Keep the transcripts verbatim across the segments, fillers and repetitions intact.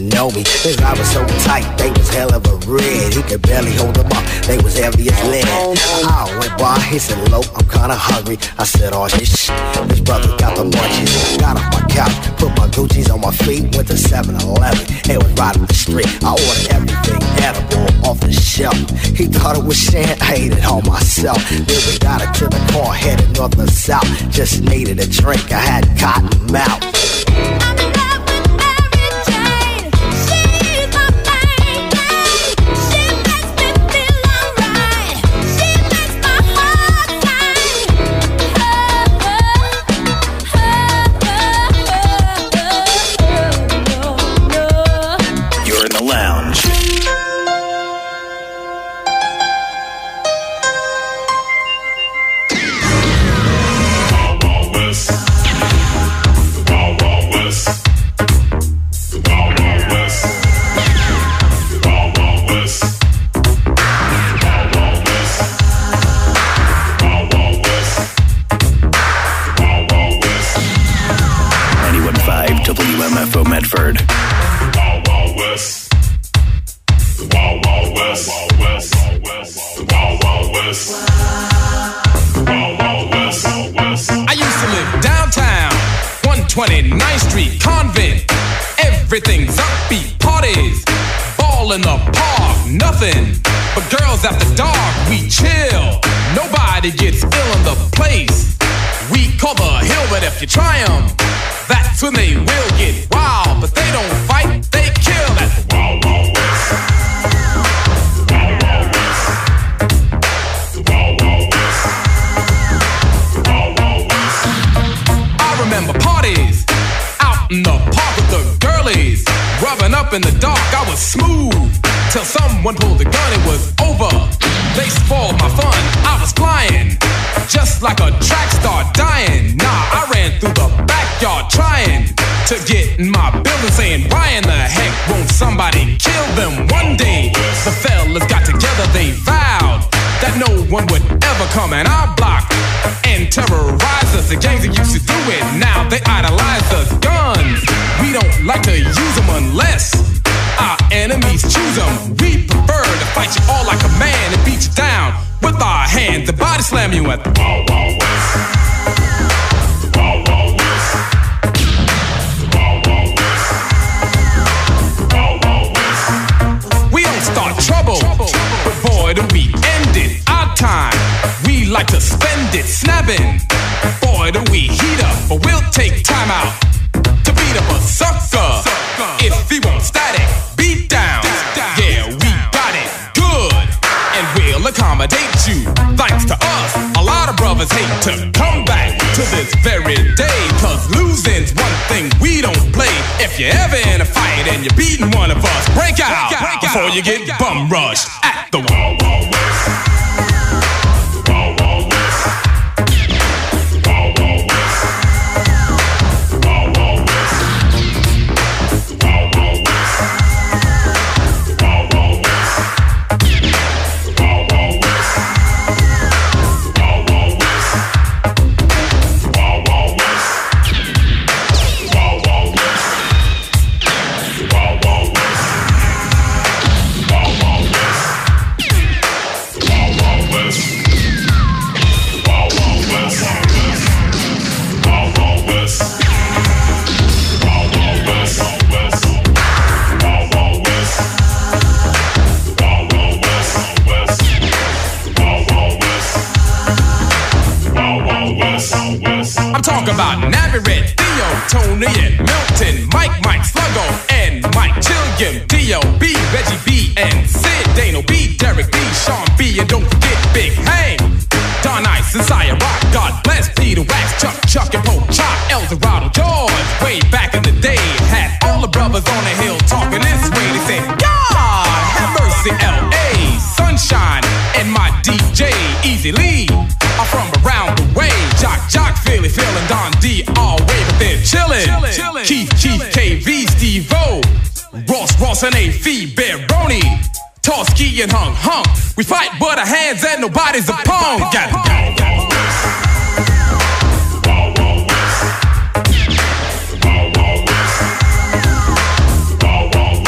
know me, his eyes were so tight, they was hell of a red. He could barely hold them up, they was heavy as lead. I went by, he said, "Low, I'm kinda hungry." I said, "Oh, this shit, this brother got the munchies." Got off my couch, put my Gucci's on my feet, went to seven eleven, it was right up the street. I ordered everything edible off the shelf. He thought it was shit, I ate it all myself. Then we got it to the car, headed north or south. Just needed a drink, I had cotton mouth. W M F O Medford. Wild Wild West. The Wild Wild West. The Wild Wild West. The Wild Wild West. I used to live downtown, one twenty-ninth Street, Convent. Everything's upbeat, parties, ball in the park, nothing but girls after dark. We chill, nobody gets ill in the place. We call the hill, but if you try 'em, that's when they will get wild. But they don't fight, they kill at the Wild Wild West. The Wild Wild West. The Wild Wild West. The Wild Wild West. I remember parties out in the park with the girlies, rubbing up in the dark. I was smooth till someone pulled the gun. It was over. They spoiled my fun. I was flying just like a track star dying. Nah, I ran through the backyard trying to get in my building, saying, why in the heck won't somebody kill them one day? The fellas got together, they vowed that no one would ever come in our block and terrorize us. The gangs that used to do it, now they idolize us. Guns, we don't like to use them unless our enemies choose them. We prefer to fight you all like a man and beat you down with our hands and body slam you at the Wild Wild West. The Wild Wild West. The Wild Wild West. The Wild Wild West. We don't start trouble, but boy do we end it. Our time, we like to spend it snapping. Boy do we heat up, but we'll take time out to beat up a sucker. If he wants static, beat down. Yeah, we got it good, and we'll accommodate you. Thanks to us, a lot of brothers hate to come back to this very day. Cause losing's one thing we don't play. If you're ever in a fight and you're beating one of us, break out, break out before you get bum rushed at the Wild Wild West. The Wild Wild West. The Wild Wild West. The Wild Wild West. The Wild Wild West. The Wild Wild West. The Wild Wild West. The Wild Wild West. The Wild Wild West. The Wild Wild West. The Wild Wild West. The Wild Wild West. The Wild Wild West. The Wild Wild West. The Wild Wild West. The Wild Wild West. The Wild Wild West. The Wild Wild West. The Wild Wild West. The Wild Wild West. I'm talking about Navy Red, Theo, Tony, and Milton, Mike, Mike, Sluggo, and Mike Chilliam, D O B, Reggie B, and Sid, Dano B, Derek B, Sean B, and don't forget Big Hank, Don Ice, and Sire Rock, God bless Peter Wax, Chuck, Chuck, and Pope Chop, El Dorado, George, way back in the day, had all the brothers on the hill talking this way. They said, God, have mercy, L A, Sunshine, and my D J, Easy Lee, are from around the way. Jock, Jock, Philly, Phil, and Don D all way, but they're chillin'. Chillin'. Keith, Keith, K V, Steve O, Ross, Ross, and A F, Baroni, Toski, and Hung, Hung. We fight, but our hands and nobody's a punk. Got it. The Wild Wild West. The Wild Wild West. The Wild Wild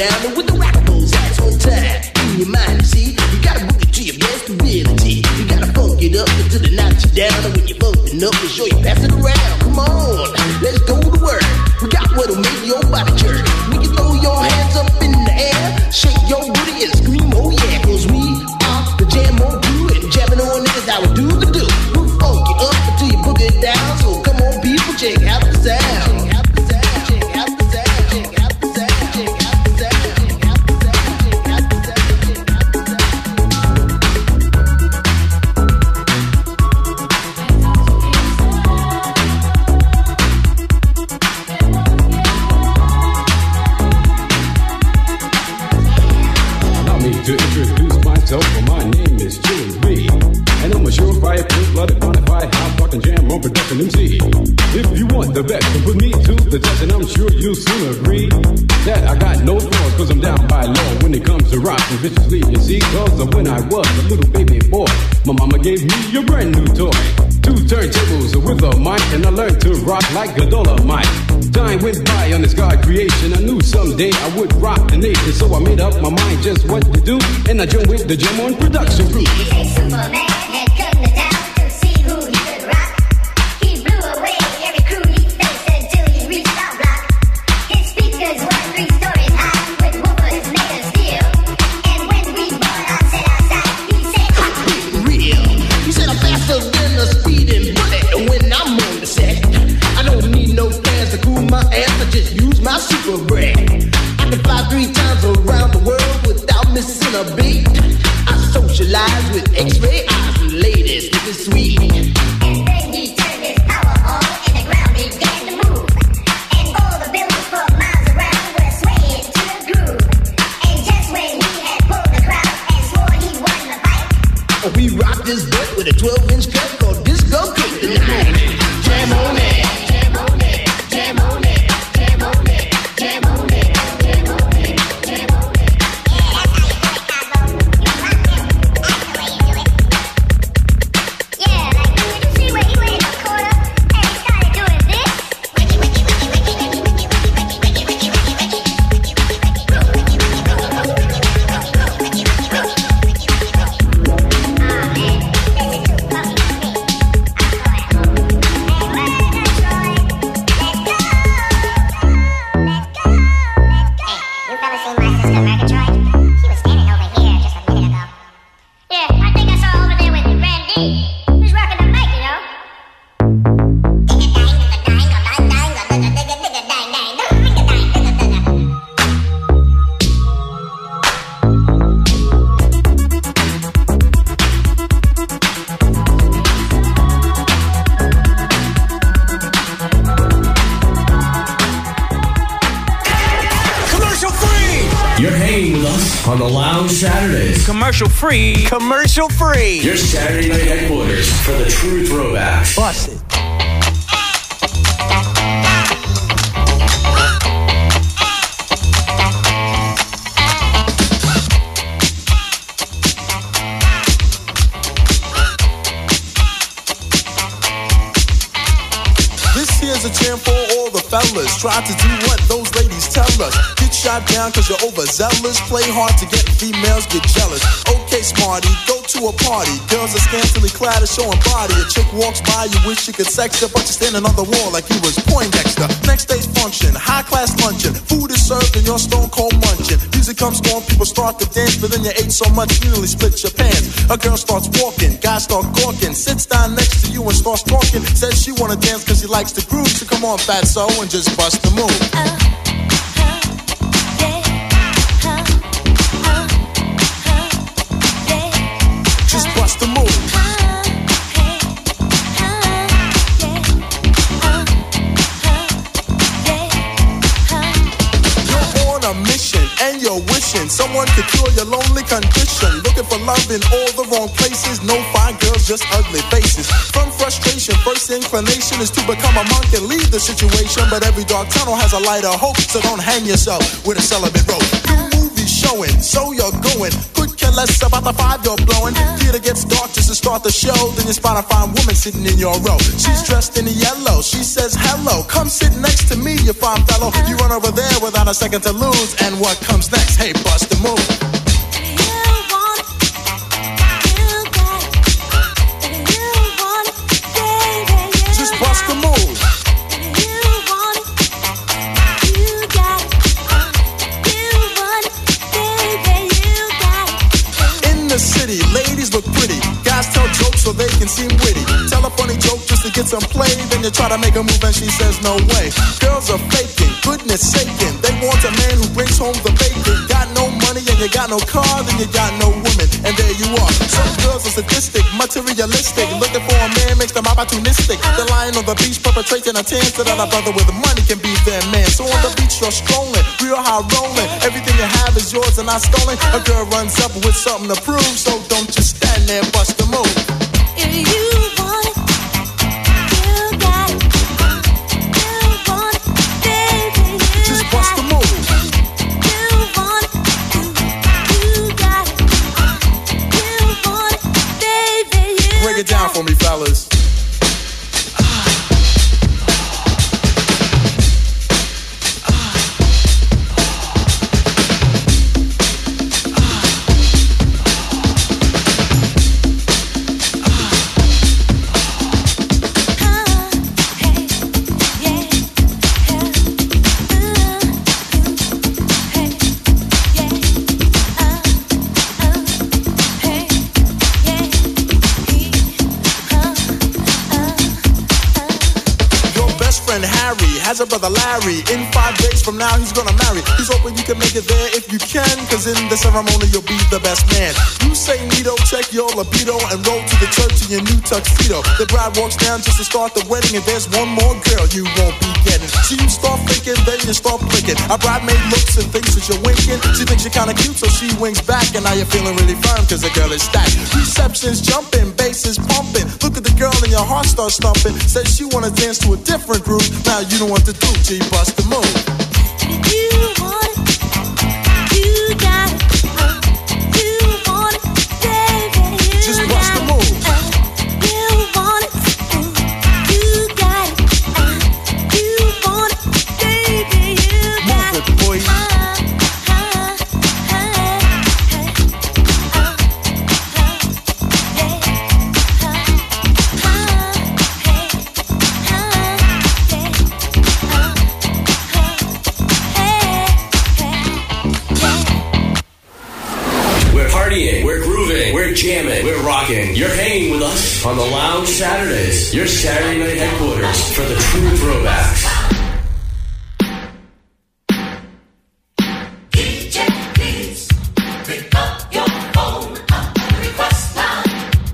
down and with the rockables ass on time. In your mind, you see, you gotta book it to your best ability. You gotta funk it up until it knocks you down, and when you're bumping up, be sure you pass it around. Come on, let's go to work. We got what'll make your body jerk. Make you throw your hands up in the air, shake your booty and scream, oh yeah, 'cause we are the jam on crew, and jamming on it is how we do the do. We'll funk it up until you book it down. So come on, people, check out the sound. Check out the sound. Check out the sound. Check out the sound. Check out the sound. Check out the sound. Check out the sound. Check out the sound. Allow me to introduce myself. Well, my name is Jimmy B, and I'm a surefire, full-blooded, bonafide, hot-talking jam on production M C. If you want the best, then put me to the test, and I'm sure you'll soon agree that I got no flaws, 'cause I'm down by law when it comes to rocking viciously. You see, 'cause of when I was a little baby boy, my mama gave me a brand new toy. Two turntables with a mic, and I learned to rock like a Dolomite. Time went by on this God creation. I knew someday I would rock the nation, so I made up my mind just what to do, and I joined with the Jam on production crew. Hey, Superman had come to town to see who he could rock. He blew away every crew he faced until he reached our block. His speakers were three stories high with woofers made of steel. And when we brought on set outside, he said, Hot, real. He said I'm faster than a speeding bullet when I'm on the set. I don't need no fans to cool my ass. I just use my super breath. I can fly three times around the world without missing a beat. I socialize with X-ray eyes and ladies, looking sweet. and then he turned his power on and the ground began to move. And all the buildings for miles around were swaying to the groove. And just when he had pulled the crowd and swore he won the fight, Oh, we rock this butt with a twelve inch cut called Disco Kick tonight. Jam on it, jam on it, jam on it, jam on it, jam on it, jam on it, jam on it. yeah, like, did you see where he went in the corner and he started doing this? Ah, man, this is too puffy for me. I'm going home. Hey, Murgatroyd, let's go! Let's go! Let's go! Hey, you fellas seen my sister Murgatroyd? She was standing over here just a minute ago. Yeah, I think I saw her over there with Randy. Who's rocking the mic, you know? Commercial free! You're hanging with us on the Lounge Saturdays. Commercial free! Commercial free! Your Saturday night headquarters for the true throwbacks. Bust it. This here's a jam for all the fellas. Try to do what those ladies tell us. Get shot down cause you're overzealous. Play hard to get females, get jealous. Okay, smarty, go to a party. Girls are scantily clad and showing body. A chick walks by, you wish you could sex her, but you're standing on the wall like you was Poindexter. Next day's function, high class luncheon. Food is served and you're stone cold munching. Music comes on, people start to dance, but then you ate so much you nearly split your pants. A girl starts walking, guys start gawking. Sits down next to you and starts talking. Says she wanna dance cause she likes the groove. So come on, fatso, and just bust the move. Just bust the move. You're on a mission and you're wishing someone could cure your lonely condition. Looking for love in all the wrong places. No fine girls, just ugly faces. From frustration, first inclination is to become a monk and leave the situation. But every dark tunnel has a light of hope, so don't hang yourself with a celibate rope. New movies showing, so you're going. Could care less about the five you're blowing. Theater gets dark just to start the show. Then you spot a fine woman sitting in your row. She's dressed in yellow. She says hello. Come sit next to me, you fine fellow. You run over there without a second to lose. And what comes next? Hey, bust the move. Just bust the move. The city, ladies look pretty. Guys tell jokes so they can seem witty. Tell a funny joke just to get some play. Then you try to make a move and she says no way. Girls are faking, goodness saking. They want a man who brings home the bacon. Got no money and you got no car, then you got no woman. And there you are. Some girls are sadistic, materialistic. Looking for a man makes them opportunistic. They're lying on the beach perpetrating a tan so that a brother with money can be their man. So on the beach you're strolling, real high rolling. Everything you have is yours and not stolen. A girl runs up with something to prove. So don't just stand there, bust the move. If you want it, you got it. You want it, baby, you just bust the move. You want it, you got it. You want it, baby, you break it down for me, fellas. Has a brother Larry. In five days from now he's gonna marry. He's hoping you can make it there if you can, cause in the ceremony you'll be the best man. You say neato, check your libido, and roll to the church in your new tuxedo. The bride walks down just to start the wedding, and there's one more girl you won't be getting. So you start thinking, then you start blinking. A bridemaid looks and thinks that you're winking. She thinks you're kinda cute, so she winks back, and now you're feeling really firm cause the girl is stacked. Reception's jumping, bass is pumping. Look at the girl and your heart starts thumping. Says she wanna dance to a different groove. Now you don't want to do, G, bust the move. You want it, you got it. You want it, baby, you just bust the move. You want it, you got it. You want it, baby, you got it. Move it, boy. We're grooving, we're jamming, we're rocking. You're hanging with us on the Lounge Saturdays, your Saturday night headquarters for the true throwbacks. D J, please pick up your phone, up the request line.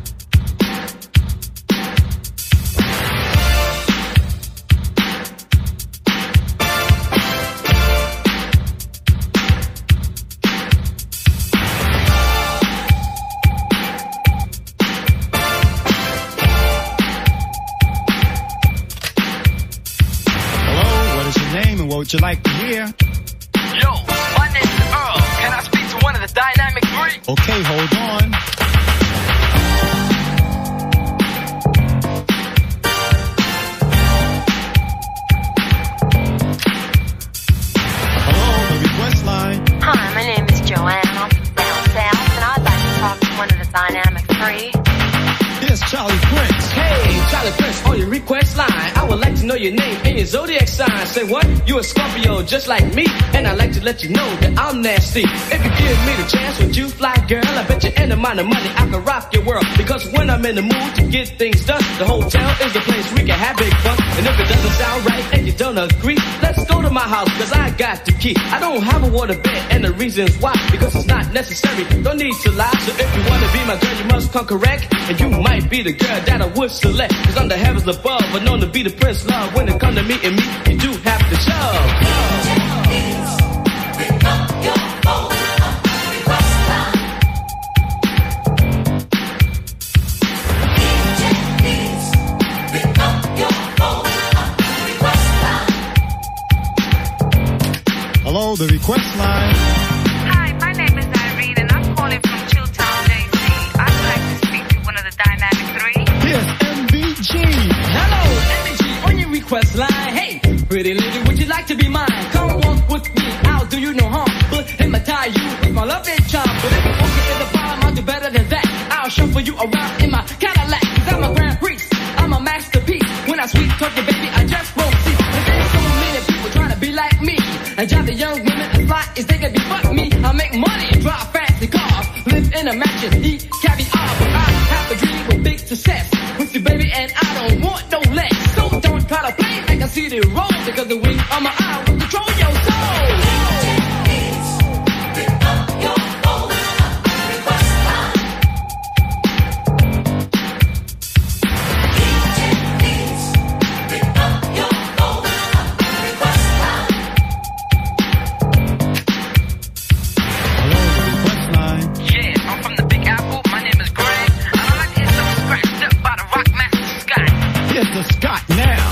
What would you like to hear? Yo, my name is Earl. Can I speak to one of the Dynamic Three? Okay, hold on. Hello, the request line. Hi, my name is Joanne. I'm from down south, and I'd like to talk to one of the Dynamic Three. Here's Charlie Prince. Hey, Charlie Prince on your request line. I would like to know your name and your zodiac sign. Say what? You a Scorpio just like me, and I'd like to let you know that I'm nasty. If you give me the chance, would you fly, girl? I bet you any amount of money I can rock your world. Because when I'm in the mood to get things done, the hotel is the place we can have big fun. And if it doesn't sound right and you don't agree, let's go to my house, cause I got the key. I don't have a water bed, and the reason's why, because it's not necessary. Don't need to lie. So if you wanna be my girl, you must come correct, and you might be the girl that I would select. Cause I'm the heavens above, but known to be the prince love. When it come to meeting me, you do have to shove. Pick up your phone, up the request line. D J, please pick up your phone, up the request line. Hello, the request line. Hi, my name is Irene, and I'm calling from Chilltown. to be mine. Come walk with me, I'll do you no harm. But hypnotize you with my love and charm. But if you okay in the problem, I'll do better than that. I'll shuffle you around in my Cadillac. Cause I'm a grand priest, I'm a masterpiece. When I sweet talk you, baby, I just won't see. And there's so many people trying to be like me. And drive the young women as fly as they can be but me. I make money and drive fancy cars. Live in a mansion, eat caviar. But I have a dream with big success. With you, baby, and I don't want no less. So don't try to play like I see the roll. Because the wing on my eye will control your soul. Scott now.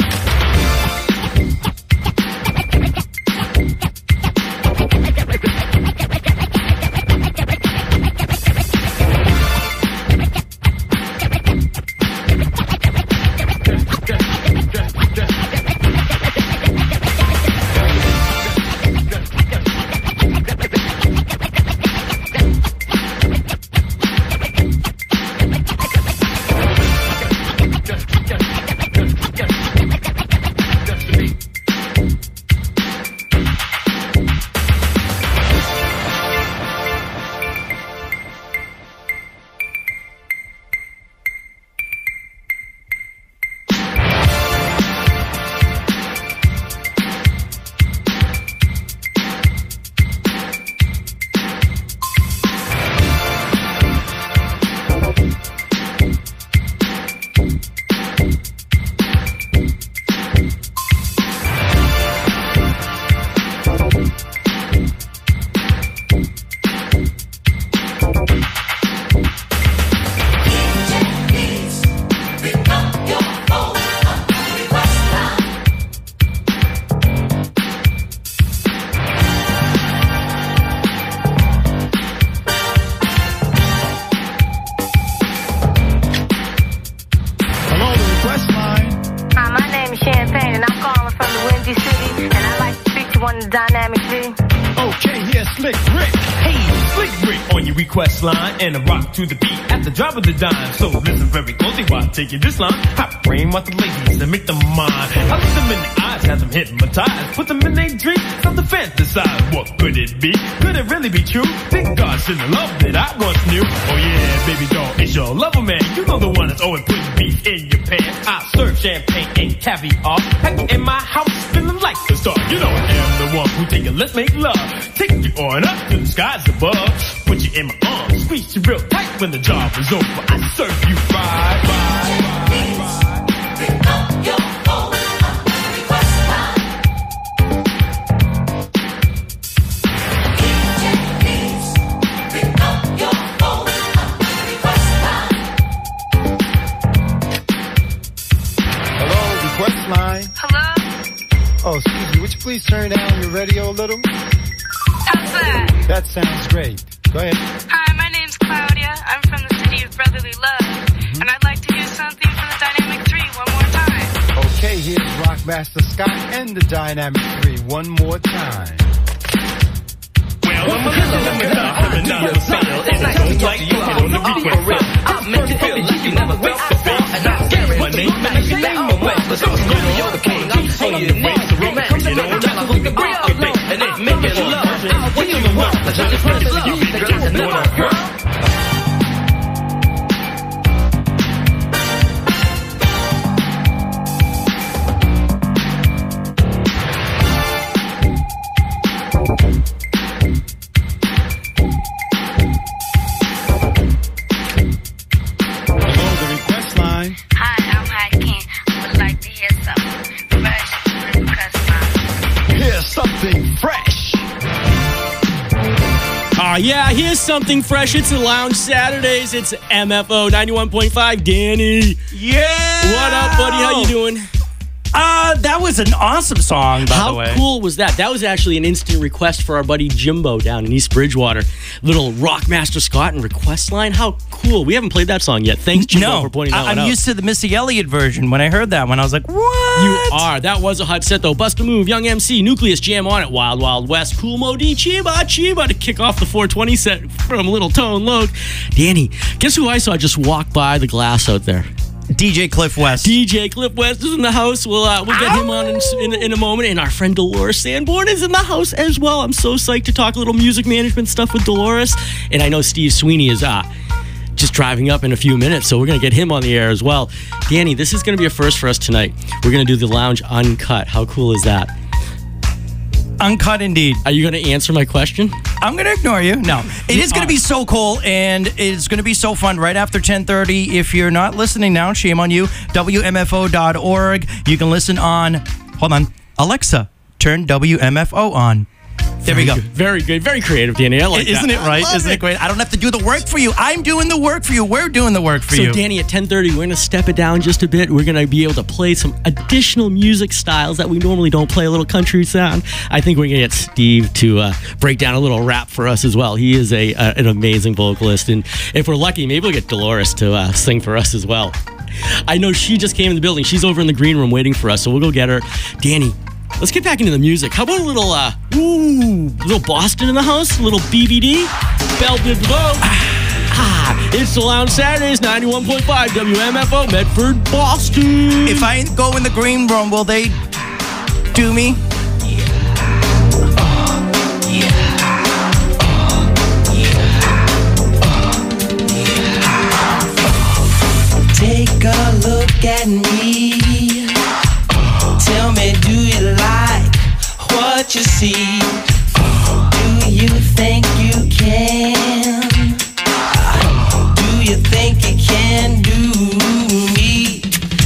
Line and a rock to the beat at the drop of the dime. So listen very closely while I take you this line. I brain what the ladies and make them mine. I look them in the eyes, have them hypnotized. Put them in their dreams, start to fantasize. What could it be? Could it really be true? Think God sent the love that I once knew. Oh yeah, baby doll, it's your lover man. You know the one that's always putting beef in your pants. I serve champagne and caviar. Pack it in my house, feeling like a star. You know I am the one who take you, let's make love. Take you on up to the skies above. Put you in my arms, squeeze you real tight when the job is over. I serve you right, right, right, right. Pick up your phone, request line. Please, pick up your phone, request line. Hello, request line. Hello? Oh, excuse me, would you please turn down your radio a little? How's that? That sounds great. Go ahead. Hi, my name's Claudia. I'm from the city of brotherly love. Mm-hmm. And I'd like to hear something from the Dynamic three one more time. Okay, here's Rockmaster Scott and the Dynamic three one more time. Well, I'm a living another style. It's nice to talk to you on the request. I meant to feel like you never felt before. And I carry my name, and you name my way. But I'm still you're the king. I'm on your neck. So romance, you know, I'm trying to look at real thing. And it's making love. What you want? I just want to love. You be good to know my girl. Yeah, here's something fresh. It's the Lounge Saturdays. It's M F O ninety-one point five. Danny. Yeah. What up, buddy? How you doing? Uh, that was an awesome song, by How the way. cool was that? That was actually an instant request for our buddy Jimbo down in East Bridgewater. Little Rockmaster Scott and request line. How cool. We haven't played that song yet. Thanks, Jimbo, No, for pointing that I- one I'm out. used to the Missy Elliott version. When I heard that one, I was like, what? You are. That was a hot set, though. Bust a Move, Young M C, Nucleus Jam on it, Wild Wild West, Cool Mo D, Chiba, Chiba to kick off the four twenty set from Little Tone Loc. Danny, guess who I saw just walk by the glass out there? D J Cliff West. D J Cliff West is in the house. We'll uh, we'll get him on in, in, in a moment. And our friend Dolores Sanborn is in the house as well. I'm so psyched to talk a little music management stuff with Dolores. And I know Steve Sweeney is uh, just driving up in a few minutes, so we're going to get him on the air as well. Danny, this is going to be a first for us tonight. We're going to do the Lounge Uncut. How cool is that? Uncut indeed. Are you going to answer my question? I'm going to ignore you. No. It You is going are. to be so cool, and it's going to be so fun right after ten thirty. If you're not listening now, shame on you. W M F O dot org. You can listen on, hold on, Alexa, turn W M F O on. There we go. Good. Very good. Very creative, Danny. I like Isn't that. it right? I love Isn't it great? I don't have to do the work for you. I'm doing the work for you. We're doing the work for so you. Danny, at ten thirty, we're going to step it down just a bit. We're going to be able to play some additional music styles that we normally don't play, a little country sound. I think we're going to get Steve to uh, break down a little rap for us as well. He is a uh, an amazing vocalist. And if we're lucky, maybe we'll get Dolores to uh, sing for us as well. I know she just came in the building. She's over in the green room waiting for us, so we'll go get her. Danny, let's get back into the music. How about a little, uh, ooh, little Boston in the house? A little B B D? Belle Biv DeVoe. Ah, it's the Lounge Saturdays, ninety-one point five W M F O, Medford, Boston. If I go in the green room, will they do me? Take a look at me. Tell me, do you like what you see? Do you think you can? Do you think you can do me?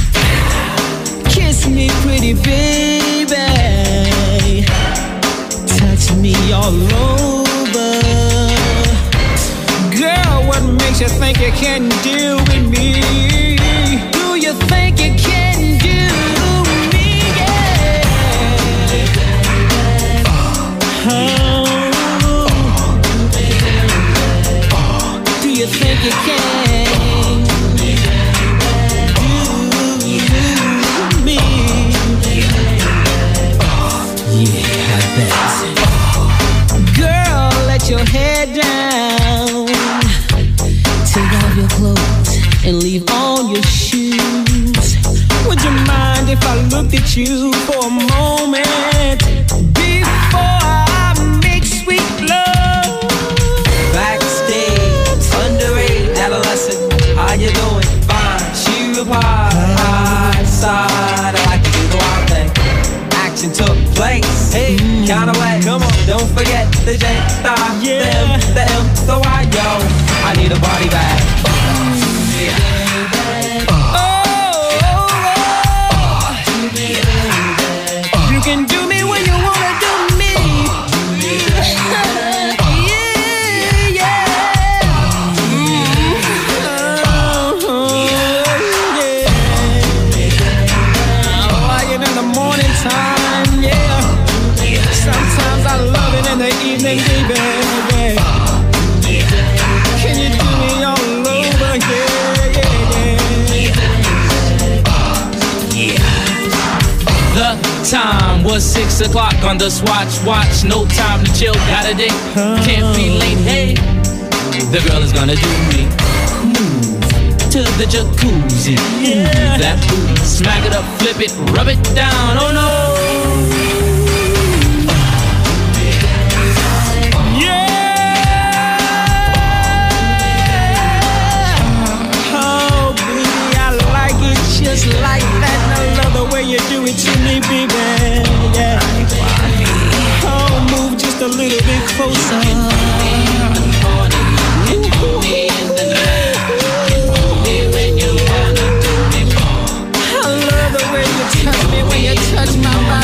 Kiss me, pretty baby. Touch me all over. Girl, what makes you think you can deal with me? Do you think you can do me? Yeah. Oh. Do you think you can do me? Yeah, I bet. Girl, let your head down. Take off your clothes and leave on your shoes. Would you mind if I looked at you for a moment before I make sweet love? Backstage, underage, adolescent, how you doing? Fine, she replied, high side, I like to do the wild thing. Action took place, hey, kinda wet, come on, don't forget the J, the I, the M, the M, the Y, yo. I need a body bag. Oh, you can do me when you wanna do me. Yeah, yeah. Oh, yeah. I like it in the morning time, yeah. Sometimes I love it in the evening, baby. Yeah. Can you do me all over? Yeah, yeah, yeah. The time was six o'clock on the swatch watch. No time to chill, got a date. Can't be late, hey. The girl is gonna do me. Move to the jacuzzi. Yeah. That booty, smack it up, flip it, rub it down. Oh no. Just like that, and I love the way you do it to me, baby. Yeah. Oh, move just a little bit closer. I love the way you touch me when you touch my body.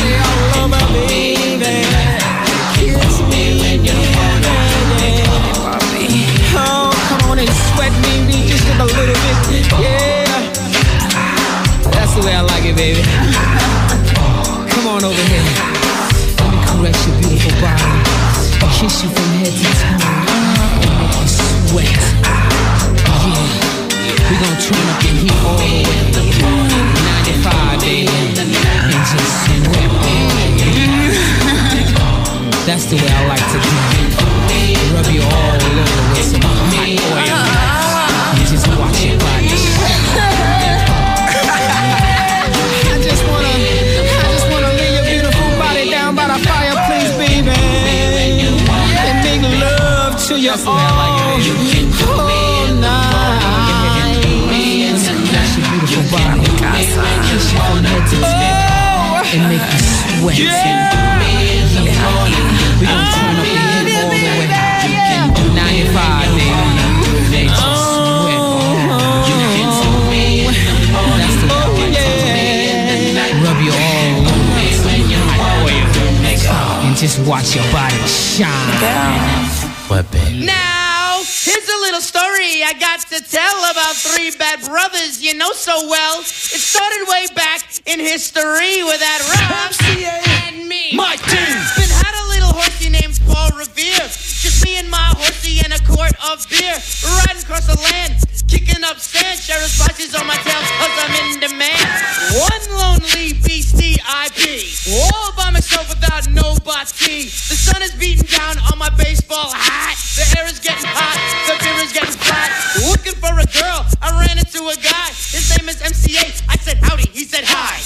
We gon' turn up the heat all the way. ninety-five, baby. And just sweat. That's the way I like to do it. Rub you all over with some hot oil. And just watch your body. I just wanna, I just wanna lay your beautiful body down by the fireplace, baby. And make love to you all, all night. That's your beautiful body. Kiss you from head to toe and make you sweat. Yeah. We gon' turn up the heat all the way. ninety-five, baby. They just sweat. That's the way. Rub you all over. And just watch your body shine. What, baby? Now, here's a little story I got to tell about three bad brothers you know so well. It started way back in history with that Rob and me. My team. Been had a little horsey named Paul Revere. Just me and my horsey and a quart of beer. Riding across the land, kicking up sand. Sheriff's watches on my tail cause I'm in demand. One lonely beastie I be. All by myself without nobody. The sun is beating down on my baseball hat. The air is getting hot, the beer is getting flat. Looking for a girl, I ran into a guy. His name is M C A. I said howdy, he said hi.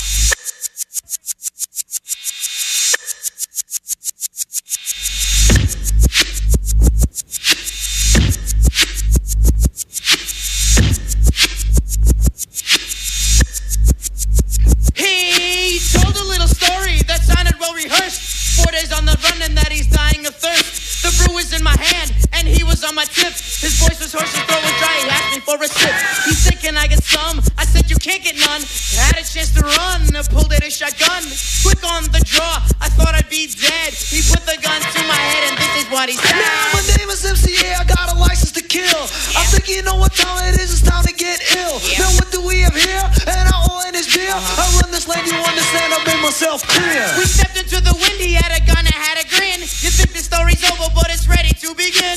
He told a little story that sounded well rehearsed. Four days on the run and that he's dying of thirst. The brew was in my hand and he was on my tip. His voice was hoarse, his throat was dry. He asked me for a sip. He's sick, can I get some? I said you can't get none. Had a chance to run, I pulled out a shotgun. Quick on the draw, I thought I'd be dead. He put the gun to my head and this is what he said. Now my name is M C A, I got a license to kill. Yeah. I think you know what time it is, it's time to get ill. Yeah. Now what do we have here? And I oil in his beer. Uh-huh. I run this lane, you understand, I made myself clear. We stepped into the wind, he had a gun, I had a grin. You think the story's over, but it's ready to begin.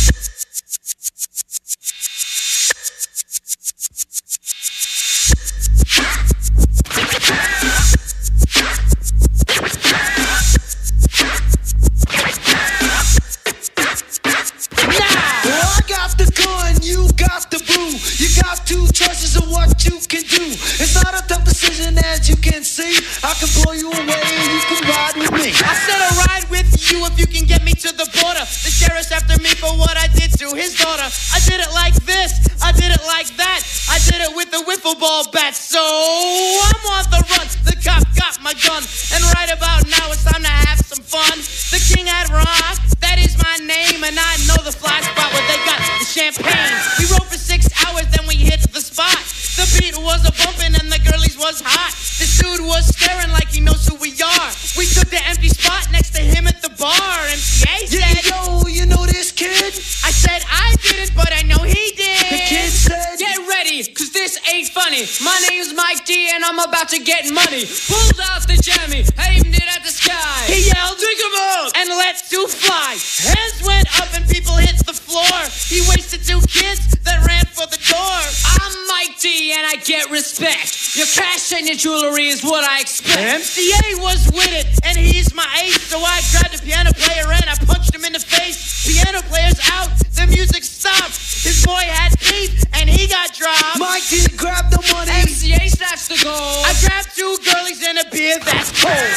Choices of what you can do. It's not a tough decision as you can see. I can blow you away and you can ride with me. I said I'll ride with you if you can get me to the border. The sheriff's after me for what I did to his daughter. I did it like this, I did it like that. I did it with a wiffle ball bat. So I'm on the run, the cop got my gun. And right about now it's time to have some fun. The king had rock, that is my name. And I know the fly spot where they got the champagne. We rode for six hours, then we hit the spot. The beat was a bumpin' and the girlies was hot. This dude was staring like he knows who we are. We took the empty spot next to him at the bar. M C A said, yeah, yo, you know this kid? I said I didn't, but I know he did. The kid said, get ready, cause this ain't funny. My name's Mike D and I'm about to get money. Pulled out the jammy, aimed it at the sky. He yelled, drink 'em up, and let two fly. Hands went up and people hit the floor. He wasted two kids that ran for the door. I'm Mike D and I get respect. Your cash and your jewelry is what I expect. M C A was with it and he's my ace. So I grabbed the piano player and I punched him in the face. Piano player's out, the music stopped. His boy had beef and he got dropped. Mike D grabbed the money. M C A snatched the gold. I grabbed two girlies and a beer that's cold.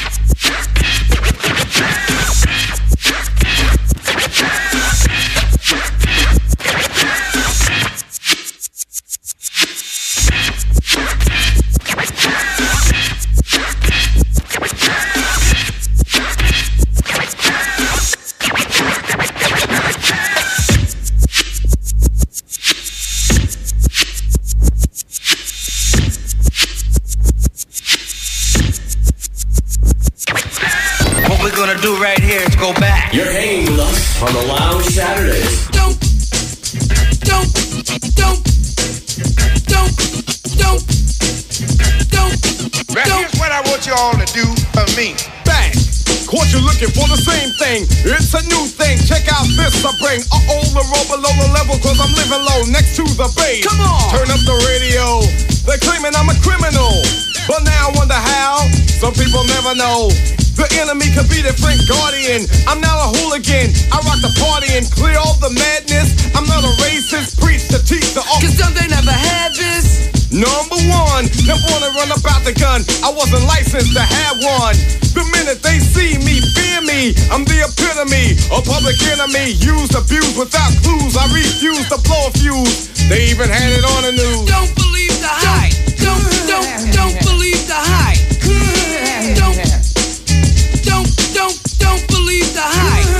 Gonna do right here is go back. You're hanging with us on the Lounge Saturdays. Don't, don't, don't, don't, don't, don't, don't. Here's what I want you all to do for me. Bang! Caught you looking for the same thing. It's a new thing. Check out this I bring. Uh-oh, the roll below the level cause I'm living low. studio next to the base. Come on. Turn up the radio. They're claiming I'm a criminal. But now I wonder how. Some people never know. The enemy could be their friend guardian. I'm not a hooligan. I rock the party and clear all the madness. I'm not a racist. Preach to teach the all. Cause some they never had this. Number one, never wanna run about the gun. I wasn't licensed to have one. The minute they see me, fear me. I'm the epitome of public enemy. Used, abused without clues. I refuse to blow a fuse. They even had it on the news. Don't believe the hype. Don't, don't, don't believe the hype. Don't, don't, don't, don't believe the hype.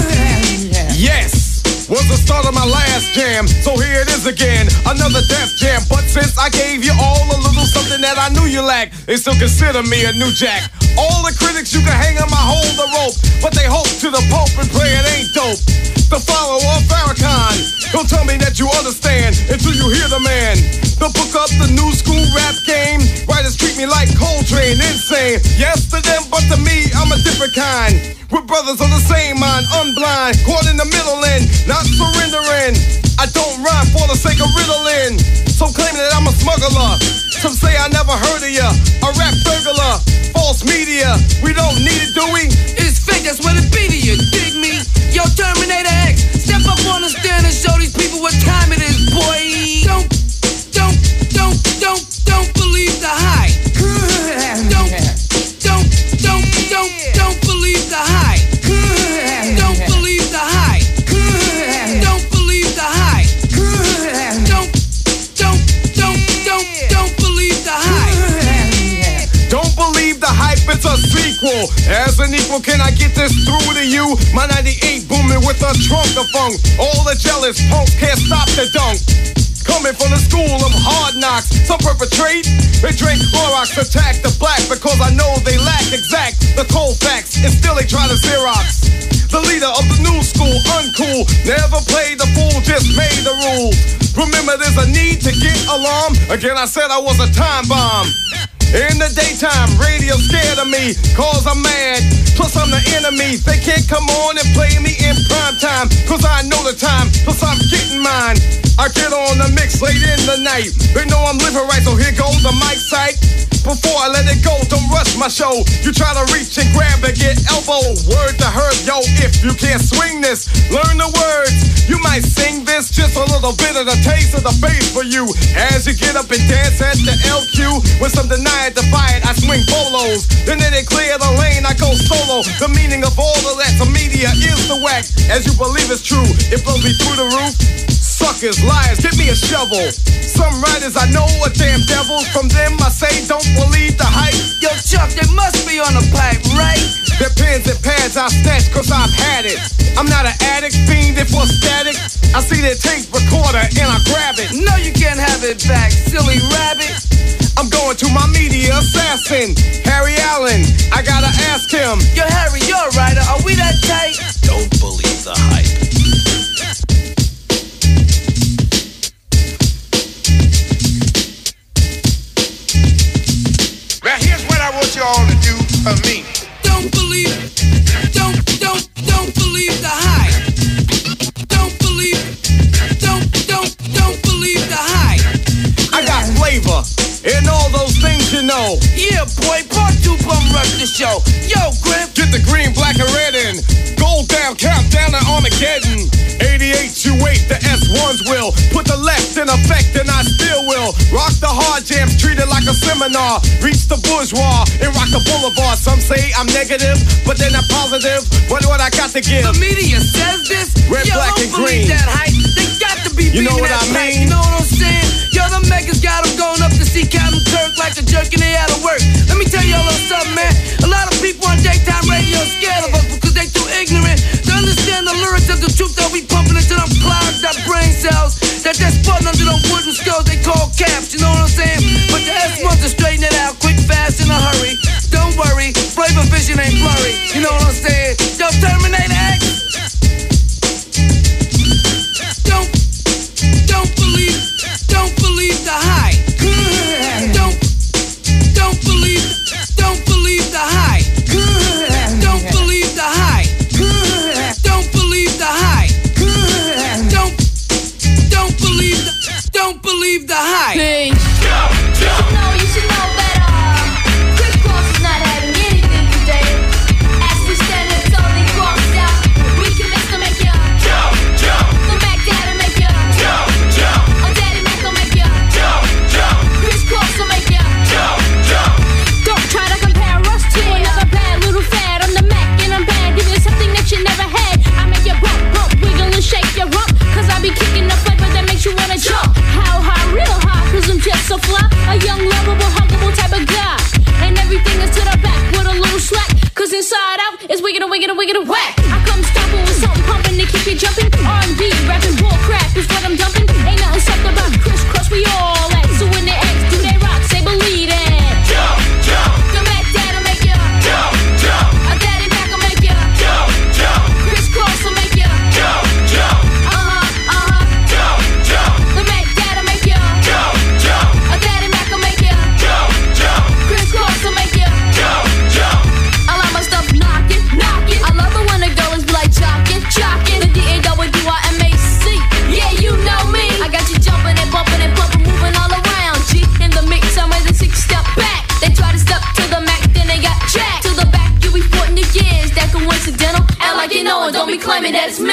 Yes. Was the start of my last jam, so here it is again, another Def Jam. But since I gave you all a little something that I knew you lacked, they still consider me a new jack. All the critics you can hang on my hold the rope, but they hope to the Pope and pray it ain't dope. The follower of Farrakhan, don't tell me that you understand until you hear the man. The book up the new school rap game, writers treat me like Coltrane, insane. Yes to them, but to me, I'm a different kind. We're brothers of the same mind, unblind, caught in the middle and not surrendering. I don't rhyme for the sake of riddling. Some claim that I'm a smuggler. Some say I never heard of ya. A rap burglar, false media. We don't need it, do we? It's fake, that's what it be to you. Dig me? Yo, Terminator X, step up on the stand and show these people what time it is, boy. Don't, don't, don't, don't, don't believe the hype. Don't, don't, don't, don't, don't believe the hype. Don't believe the hype. Don't believe the hype. Don't, don't, don't, don't, don't believe the hype. Don't believe the hype, it's a sequel. As an equal, can I get this through to you? My ninety-eight booming with a trunk of funk. All the jealous punks can't stop the dunk. Coming from the school of hard knocks, some perpetrate. They drink Clorox, attack the black because I know they lack exact the cold facts, and still they try to Xerox. The leader of the new school, uncool, never played the fool, just made the rules. Remember, there's a need to get alarm. Again, I said I was a time bomb. In the daytime, radio scared of me, cause I'm mad. Plus I'm the enemy, they can't come on and play me in prime time, cause I know the time, plus I'm getting mine. I get on the mix late in the night. They know I'm living right, so here goes the mic sight. Before I let it go, don't rush my show. You try to reach and grab and get elbow. Word to her, yo, if you can't swing this, learn the words. You might sing this, just a little bit of the taste of the bass for you. As you get up and dance at the L Q, when some deny it, defy it, I swing bolos. Then they clear the lane, I go solo. The meaning of all of that to media is the whack. As you believe it's true, it blows me through the roof. Suckers, liars, give me a shovel. Some writers I know are damn devils. From them I say don't believe the hype. Yo, Chuck, they must be on the pipe, right? Their pens and pads I snatch cause I've had it. I'm not an addict, fiending for static. I see their tape recorder and I grab it. No, you can't have it back, silly rabbit. I'm going to my media assassin, Harry Allen. I gotta ask him. Yo, Harry, you're a writer. Are we that tight? Don't believe the hype. Now here's what I want you all to do for me. Don't believe, don't, don't, don't believe the hype. Don't believe, don't, don't, don't believe the hype. I got flavor and all those things you know. Yeah, boy, part two bum rush the show. Yo, Grip, get the green, black, and red in. Gold down, countdown to Armageddon. eighty-eight, you wait, the S ones will put the left in effect, and I still will rock the hard jams, treat it like a seminar. Reach the bourgeois and rock the boulevard. Some say I'm negative, but they're not positive. But what I got to give? The media says this. Red, Yo, black, don't and green. That hype. They got to be. You know what that I hype. mean? You know what I'm saying? Yo, the megas got them going up to see Captain Kirk like a jerk and they out of work. Let me tell y'all a little something, man. A lot of people on daytime radio scared of us because they too ignorant to understand the lyrics of the truth that we pumping into them clouds, that brain cells, that they're spotting under them wooden skulls they call caps, you know what I'm saying? But the S ones to straighten it out quick, fast, in a hurry. Don't worry, flavor vision ain't blurry, you know what I'm saying? Yo, Terminator X. Don't, don't believe, don't believe the hype. Don't, don't believe, don't believe the hype. Don't believe the hype. Don't believe the hype. Don't, don't believe the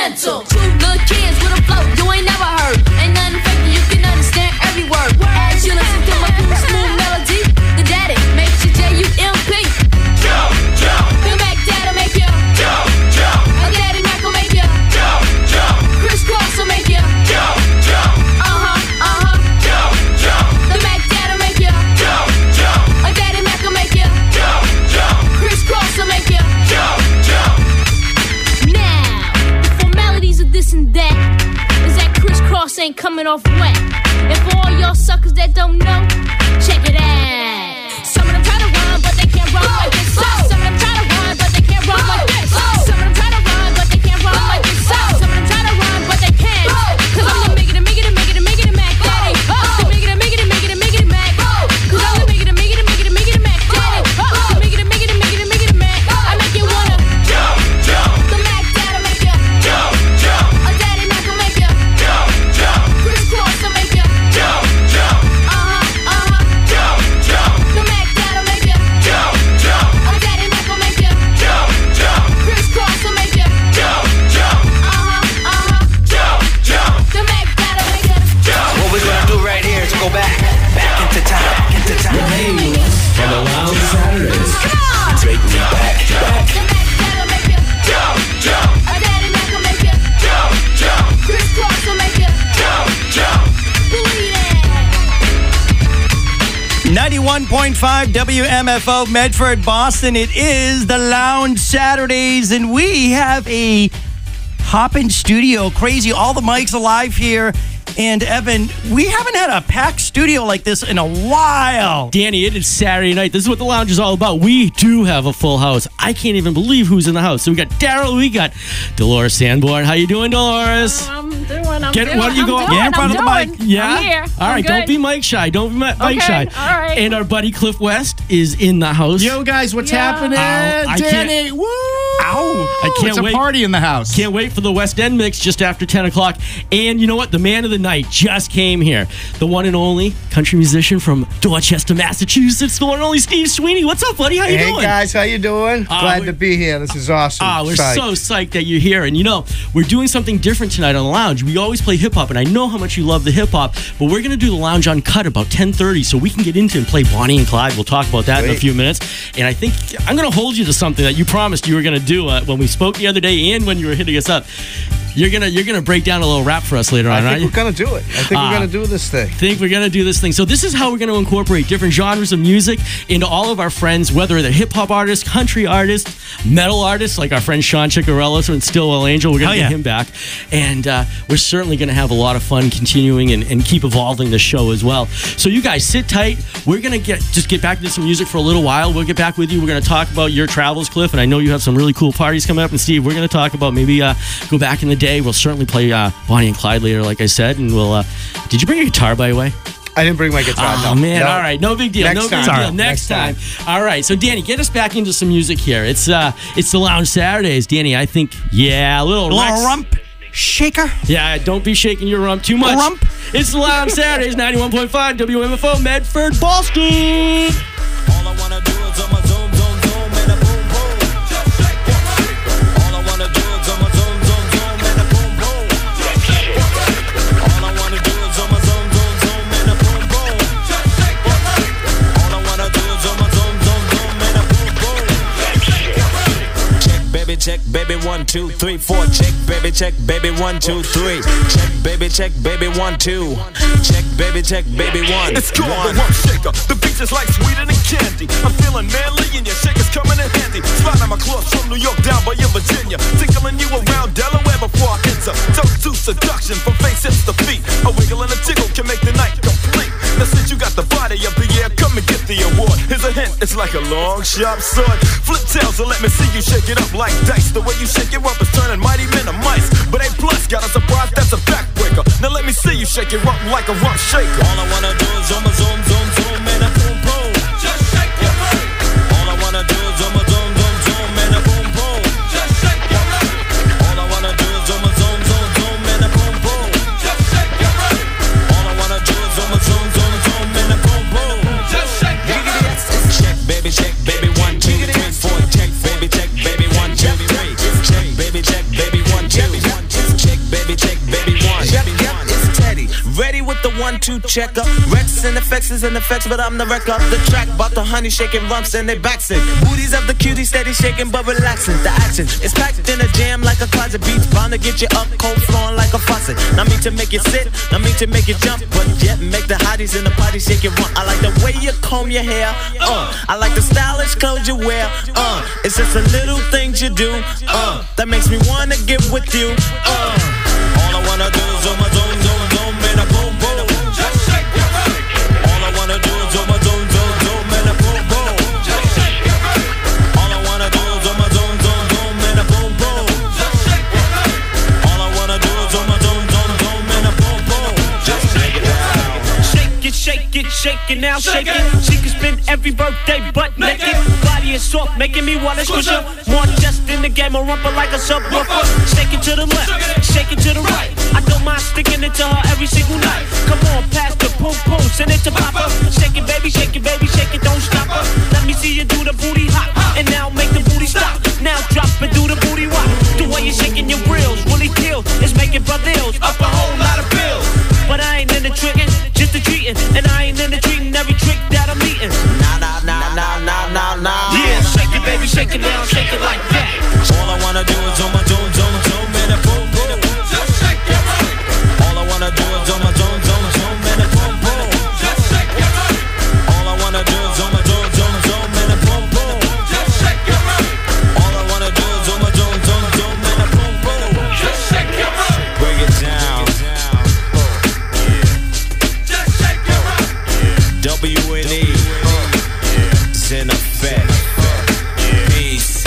mental. Two good kids with a flow you ain't never heard. Ain't nothing fake, you can understand every word. As you listen to my cool smooth melody, the daddy makes you J U M P. Jump, jump. The Mac Dad'll make you jump, jump. A Daddy Mac will make you jump, jump. Chris Cross will make you jump, jump. Uh huh, uh huh. Jump, jump. The Mac Dad'll make you jump, jump. A Daddy Mac will make you jump, jump. Chris Cross will make you jump, jump. Now, the formalities of this and that is that Chris Cross ain't coming off wet. And for all y'all suckers that don't know, check it out. Some of them try to rhyme, but they can't rhyme like this. Some of them try to rhyme, but they can't rhyme like this. Some of them try to rhyme, but they can't rhyme like this. Some of them try to rhyme, but they can't. Cause I'm the make it, make it, make it, make it, Mac Daddy. The make it, make it, make it, make it, Mac. Cause I'm the make it, make it, make it, make it, Mac Daddy. The make it, make it, make it, make it, Mac. I make you wanna jump, jump. The Mac Dad'll make you jump, jump. A Daddy Mac will make you jump, jump. Chris Cross will make you jump, jump. Uh huh, uh huh. Jump, jump. The Mac Dad'll make you jump, jump. A Daddy Mac will make you jump, jump. Chris Cross will make you jump, jump. Uh huh, uh huh. Jump, jump. The Mac Dad'll make you jump. What we're gonna do right here is go back, back into time, back into time. Hey, on the Lounge Saturdays. Take me back, back. The Mac Dad'll make you jump, jump. A Daddy Mac will make you jump, jump. Chris Cross will make you jump, jump. Believe it. ninety-one point five W M F O Medford, Boston. It is the Lounge Saturdays, and we have a hopping studio. Crazy. All the mics alive here. And Evan, we haven't had a packed studio like this in a while. Danny, it is Saturday night. This is what the lounge is all about. We do have a full house. I can't even believe who's in the house. So we got Daryl, we got Dolores Sanborn. How you doing, Dolores? I'm doing. I'm Get, doing. Why don't you I'm go doing, yeah, in front I'm of the doing. mic? Yeah. I'm here. All right, I'm don't good. be mic shy. Don't be mic Okay, shy. all right. And our buddy Cliff West is in the house. Yo, guys, what's Yeah. happening? Ow, I can't- Danny, woo! Ow! I can't it's a wait. party in the house. Can't wait for the West End mix just after ten o'clock. And you know what? The man of the night just came here. The one and only country musician from Dorchester, Massachusetts. The one and only Steve Sweeney. What's up, buddy? How you hey doing? guys, how you doing? Uh, Glad we're- to be here. This is awesome. Ah, we're Psyched. so psyched that you're here. And you know, we're doing something different tonight on the lounge. We always play hip hop, and I know how much you love the hip hop, but we're gonna do the lounge uncut about ten thirty so we can get into and play Bonnie and Clyde. We'll talk about that in a Great. few minutes. And I think I'm gonna hold you to something that you promised you were gonna do uh, when we spoke the other day and when you were hitting us up. You're gonna you're gonna break down a little rap for us later I on, think right? we're gonna do it. I think Ah. we're gonna do this thing. think we're gonna do this thing. So this is how we're gonna incorporate different genres of music into all of our friends, whether they're hip hop artists, country artists, metal artists, like our friend Sean Ciccarello from Stillwell Angel. We're gonna Hell get yeah. him back, and uh, we're certainly gonna have a lot of fun continuing and, and keep evolving the show as well. So you guys sit tight. We're gonna get just get back into some music for a little while. We'll get back with you. We're gonna talk about your travels, Cliff, and I know you have some really cool parties coming up. And Steve, we're gonna talk about maybe uh, go back in the day. We'll certainly play uh, Bonnie and Clyde later, like I said, and we'll. Uh, did you bring your guitar, by the way? I didn't bring my guitar. Oh no. man! No. All right, no big deal. Next no time. big deal. Next Next, time. time. All right. So Danny, get us back into some music here. It's uh, it's the Lounge Saturdays. Danny, I think yeah, a little, A little Rex- rump shaker. Yeah, don't be shaking your rump too much. Rump. It's the Lounge Saturdays, ninety-one point five W M F O, Medford, Boston. All I wanna do is on my zoom, zoom, zoom, and a boom, boom. Just shake it. All I wanna do is on my zoom, zoom, zoom, and a boom, boom. Just shake it. All I wanna do is on my zoom, zoom, zoom, and a boom, boom. Just shake it. All I wanna do is on my zoom, zoom, zoom, and a boom, boom. Just shake it. Check, baby, check, baby, one, two, three, four. Check, baby, check, baby, one, two, three. Check, baby, check, baby, one, two. Check, baby, check, baby, one. It's called one. the Rump Shaker. The beach is like sweeter than candy. I'm feeling manly and your shaker's coming in handy. Sliding my clothes from New York down by in Virginia. Tickling you around Delaware before I enter. Toast to seduction from face hips to feet. A wiggle and a jiggle can make the night complete. Now since you got the body of the year, come and get the award. Here's a hint, it's like a long, sharp sword. Flip tails and let me see you shake it up like dice. The way you shake it up is turning mighty men to mice. But A plus got a surprise, that's a backbreaker. Now let me see you shake it up like a rump shaker. All I wanna do is on my zoom, zoom, zoom, and a boom, boom. Just shake it. All I wanna do is on my zoom, zoom, zoom, and a boom, boom. Just shake it. All I wanna do is on my zoom, zoom, zoom, and a boom, boom. Just shake it. All I wanna do is on my zoom, zoom, zoom, and a boom, boom. Just shake it. Check, baby, check, baby, one, two, three, four. Check, baby, check, baby, one, two, three. Check, baby, check, baby, one, two. it, shake, baby, one. Yep, yep, it's Teddy. Ready with the one, two checker. Rex and effects is in effects, but I'm the wreck of the track. Bought the honey shaking rumps and they backs it. Booties of the cutie steady shaking but relaxing. The action is packed in a jam like a closet. Beats bound to get you up, cold flowing like a faucet. Not mean to make you sit, not mean to make you jump, but yet make the hotties in the party shake it run. I like the way you comb your hair, uh. I like the stylish clothes you wear, uh. It's just the little things you do, uh. That makes me wanna get with you, uh. All I wanna do is on my zone, zone, zone, man, a boom, boom. Just shake your body. All I wanna do is on my zone, zone, zone, man, a boom, boom. Just shake your body. All I wanna do is on my zone, zone, zone, man, a boom, boom. Just shake your body. All I wanna do is on my zone, zone, zone, man, a boom, boom. Just shake it down. Shake it, shake it, shake it now, shake it. She can spend every birthday butt naked. Body is soft, making me wanna squish her. More just in the game, a rumper like a subwoofer. Shake it to the left, shake it to the right. I don't mind sticking it to her every single night. Come on, pass the boom boom, send it to Papa. Shake it, baby, shake it, baby, shake it, don't stop her. Let me see you do the booty hop, and now make the booty stop. Now drop it, do the booty walk. The way you're shaking your grills, really kills. It's making brothers up a whole lot of bills. But I ain't into tricking, just the treating, and I ain't into treating every trick that I'm eating. Nah, nah, nah, nah, nah, nah, nah. Yeah, shake it, baby, shake it down, shake it like that. All I wanna do is on my zone, zone, zone, man, a boom, boom. Just shake your body. All I wanna do is on my zone, zone, zone, man, a boom, boom. Just shake your body. All I wanna do is on my zone, zone, zone, man, a boom, boom. Just shake your body. All I wanna do is on my zone, zone, zone, man, a boom, boom. Just shake your body. Bring it down. Just shake your body. W N E is in effect. Peace.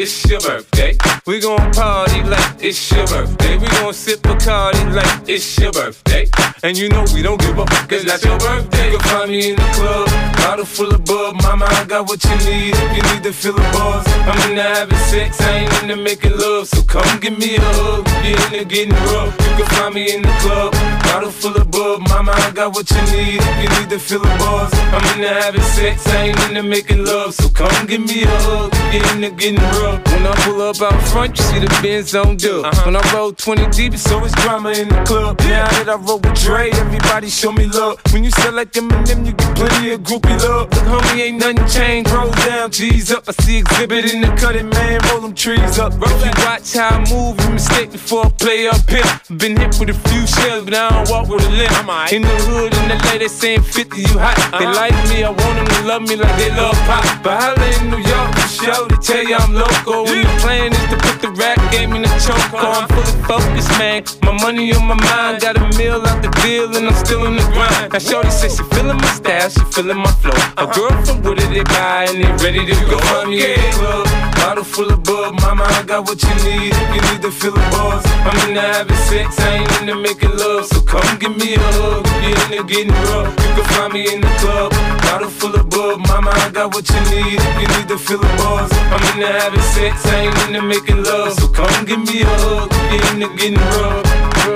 it's your birthday. We gon' party like it's your birthday. We gon' sip Bacardi like it's your birthday. And you know we don't give up, cause that's your birthday. You can find me in the club, bottle full of bub. Mama, I got what you need if you need to fill the buzz. I'm into having sex, I ain't into making love. So come give me a hug, if you're into getting rough. You can find me in the club, bottle full of bub. Mama, I got what you need if you need to fill the buzz. I'm into having sex, I ain't into making love. So come give me a hug, if you're into getting rough. When I pull up out front, you see the Benz on dub. Uh-huh. When I roll twenty deep, it's always drama in the club. Now that I roll with Dre, everybody show me love. When you sell like Eminem, you get plenty of groupie love. Look, homie, ain't nothing changed. Roll down, G's up. I see exhibit in the cutting, man. Roll them trees up. Roll if you watch how I move, you mistake before I play up here. Been hit with a few shells, but I don't walk with a limp. In the hood, in the lady saying fifty, you hot. Uh-huh. They like me, I want them to love me like they love pop. But holla in New York, for show, they tell you I'm local. When the plan is to put the rap game in the choke. I'm fully focused, man. My money on my mind, got a meal out the deal, and I'm still in the grind. Now shorty says she feeling my style, she feeling my flow. A girl from Wooded, they buy and they ready to go. Find me in the club, bottle full of bub. Mama, I got what you need if you need to fill the buzz. I'm into having sex, I ain't into making love. So come give me a hug, if you're into getting rough. You can find me in the club, bottle full of bub. Mama, I got what you need if you need to fill the buzz. I'm into having sex, I ain't into making love. So come give me a hug, if you're into getting rough.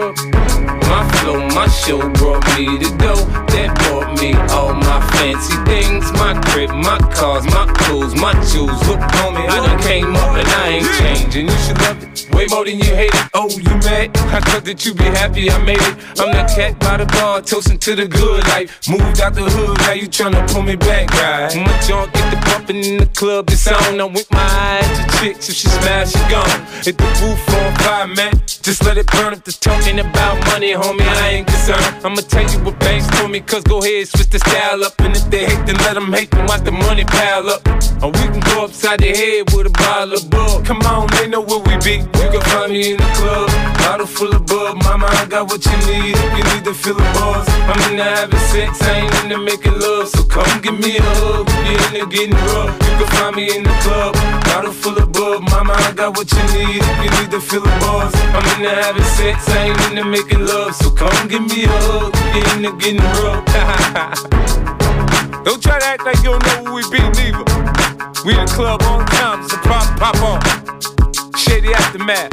My flow, my show brought me to go. That brought me all my fancy things. My crib, my cars, my clothes, my shoes. Look, homie, I done came up and I ain't changing. You should love it way more than you hate it. Oh, you mad? I thought that you be happy I made it. I'm that cat by the bar, toasting to the good life. Moved out the hood, now you tryna pull me back, right? My junk get the bumping in the club, it's on. I'm with my eyes to chicks, if she smash, she gone. Hit the roof on fire, man. Just let it burn if the talking about money, homie, I ain't concerned. I'ma tell you what banks told me, cause go ahead, switch the style up. And if they hate, then let them hate, then watch the money pile up. Or we can go upside the head with a bottle of bug. Come on, they know where we be. You can find me in the club, bottle full of bug. Mama, I got what you need if you need to fill the buzz. I'm into having sex, I ain't into making love. So come give me a hug, if you're into getting rough. You can find me in the club, bottle full of bug. Mama, I got what you need if you need to fill the buzz. I'm into having sex, I ain't into making love. So come give me a hug, if you're into getting rough. Don't try to act like you don't know who we be, neither. We in the club all the time, so pop, pop on. Shady Aftermath.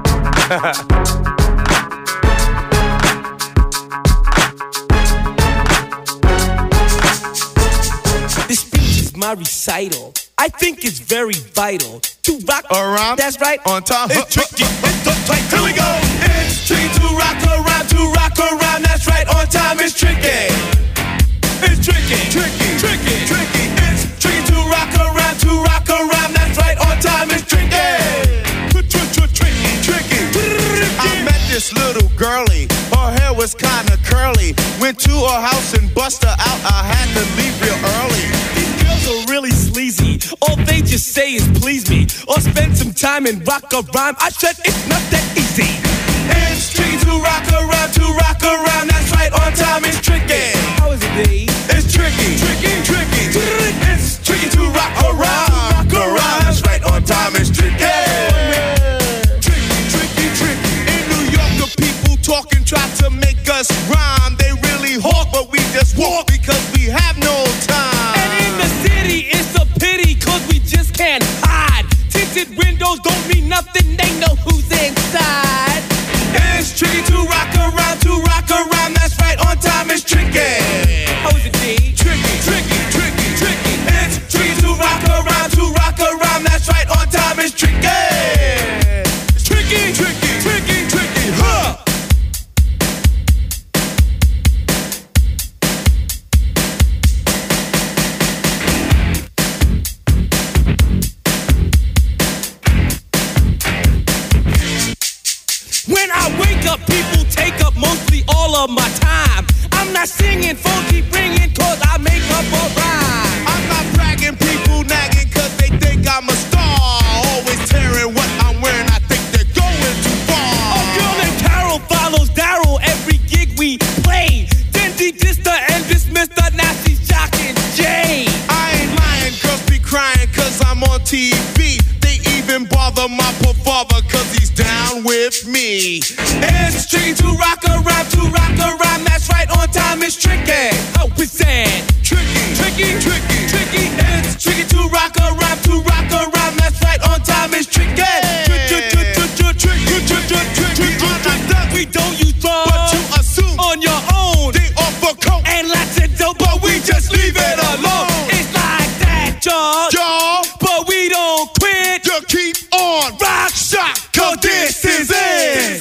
This speech is my recital. I think it's very vital to rock around. That's right. On time. It's tricky. It's uptight. Here we go. It's tricky to rock around. To rock around. That's right. On time. It's tricky. It's tricky. Tricky. Tricky. Tricky. It's tricky to rock around. To rock around. That's right. On time. It's tricky. Tricky. Tricky. I met this little girlie. Her hair was kinda curly. Went to her house and bust her out. I had to leave real early. Are really sleazy. All they just say is please me, or spend some time and rock a rhyme. I said it's not that easy. It's tricky to rock around, to rock around. That's right, on time it's tricky. How is it, B? It's tricky, tricky, tricky. It's tricky to rock around, rock around. That's right, on time it's tricky. Tricky, tricky, tricky. In New York, the people talking try to make us rhyme. They really hawk, but we just walk because we have no time. It's a pity, cause we just can't hide. Tinted windows don't mean nothing, they know who's inside. It's tricky to rock around, to rock around. That's right, on time it's tricky. How is it, D? Tricky, tricky, tricky, tricky. It's tricky to rock around, to rock around. That's right, on time it's tricky. It's tricky, tricky, tricky, tricky, huh? When I wake up, people take up mostly all of my time. I'm not singing, phone keep ringing, cause I make up a rhyme. I'm not bragging, people nagging, cause they think I'm a star. Always tearing what I'm wearing, I think they're going too far. A girl named Carol follows Daryl every gig we play. Then she dissed her and dismissed her, now she's jocking Jay. I ain't lying, girls be crying, cause I'm on T V. They even with me. It's tricky to rock a rhyme, to rock a rhyme. That's right, on time is tricky. Oh, it's sad. Tricky, Tricky, tricky, tricky. It's tricky to rock a rhyme, to rock a rhyme. That's right, on time is tricky. We don't use drugs, but you assume on your own. They offer coke and lots of dope, but we just leave it alone. It's like that, y'all. Y'all, but we don't quit. You keep on rock shock, cause this is it.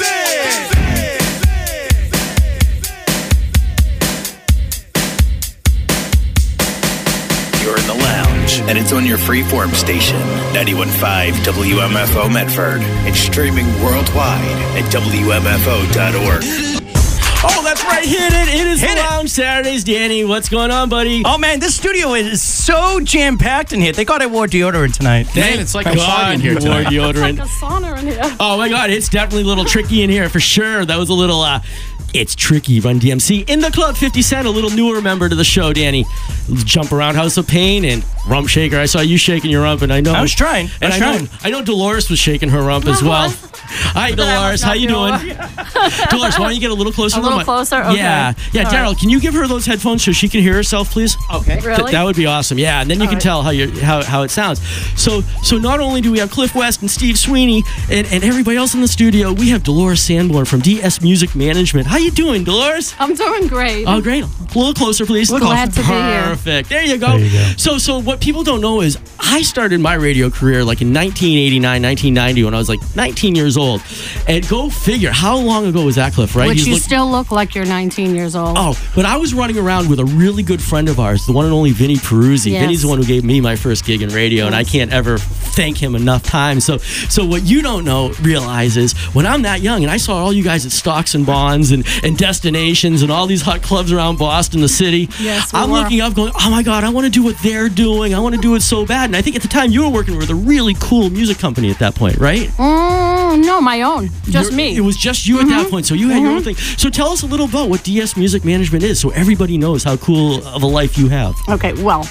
You're in the lounge, and it's on your freeform station, ninety-one point five W M F O Medford, and streaming worldwide at W M F O dot org. Oh, that's right. Hit it. It is Hit the it. Lounge Saturdays. Danny, what's going on, buddy? Oh, man, this studio is so jam-packed in here. Thank God I wore deodorant tonight. Man, it's like a party in here tonight. Deodorant. It's like a sauna in here. Oh, my God. It's definitely a little tricky in here for sure. That was a little, uh, it's tricky. Run D M C in the club. fifty Cent, a little newer member to the show, Danny. Jump Around House of Pain and Rump Shaker. I saw you shaking your rump, and I know. I was trying. I And was I know, trying. I know Dolores was shaking her rump as well. Hi, Dolores. How you doing? Dolores, why don't you get a little closer? A to the little mic? closer? Okay. Yeah. Yeah, All Daryl, right. can you give her those headphones so she can hear herself, please? Okay. Th- Really? that would be awesome. Yeah, and then you All can right. tell how you how, how it sounds. So so not only do we have Cliff West and Steve Sweeney and, and everybody else in the studio, we have Dolores Sanborn from D S Music Management. How you doing, Dolores? I'm doing great. Oh, great. A little closer, please. We're glad to be here. Perfect. There you go. So, so what people don't know is I started my radio career like in nineteen eighty-nine, nineteen ninety when I was like nineteen years old. And go figure, how long ago was that, Cliff, right? Which He's you look- still look like you're nineteen years old. Oh, but I was running around with a really good friend of ours, the one and only Vinny Peruzzi. Yes. Vinny's the one who gave me my first gig in radio, and I can't ever thank him enough times. So, so what you don't know, realize is when I'm that young, and I saw all you guys at Stocks and Bonds and, and Destinations and all these hot clubs around Boston, the city. Yes, we I'm were. looking up, going, oh my God, I want to do what they're doing. I want to do it so bad. And I think at the time you were working with a really cool music company at that point, right? Mm, no, my own. Just You're- me. It was just you at that point, so you had your own thing. So tell us a little about what D S Music Management is, so everybody knows how cool of a life you have. Okay, well,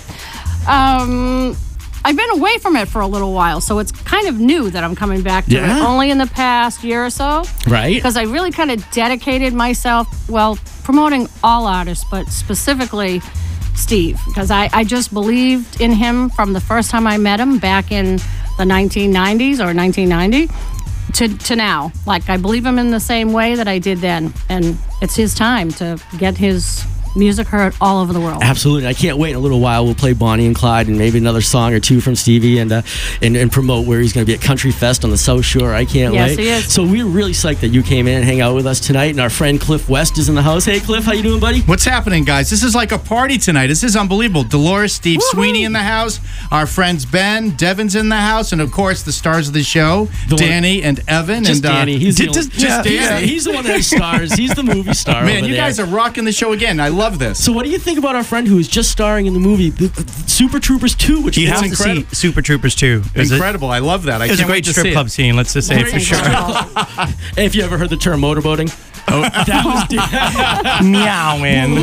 um, I've been away from it for a little while, so it's kind of new that I'm coming back to Yeah. it. Only in the past year or so. Right. Because I really kind of dedicated myself, well, promoting all artists, but specifically Steve, because I, I just believed in him from the first time I met him back in the nineteen nineties or nineteen ninety to, to now. Like, I believe him in the same way that I did then, and it's his time to get his music heard all over the world. Absolutely. I can't wait. In a little while, we'll play Bonnie and Clyde and maybe another song or two from Stevie and uh, and, and promote where he's going to be at Country Fest on the South Shore. I can't Yes, wait. he is. So we're really psyched that you came in and hang out with us tonight. And our friend Cliff West is in the house. Hey, Cliff, how you doing, buddy? What's happening, guys? This is like a party tonight. This is unbelievable. Dolores, Steve Sweeney in the house. Our friends Ben, Devin's in the house. And, of course, the stars of the show, The one- Danny and Evan. Just and, uh, Danny. He's the just, only- just yeah, Danny. He's the one that has stars. He's the movie star. Man, over you there. guys are rocking the show again. I love this. So what do you think about our friend who is just starring in the movie the, uh, Super Troopers two, which You is have to incredible. see Super Troopers two. It was a- Incredible. I love that. I It was a can't great wait to strip see it. club scene, let's just say, Great for sure. If you ever heard the term motorboating. Oh, that was Meow, man.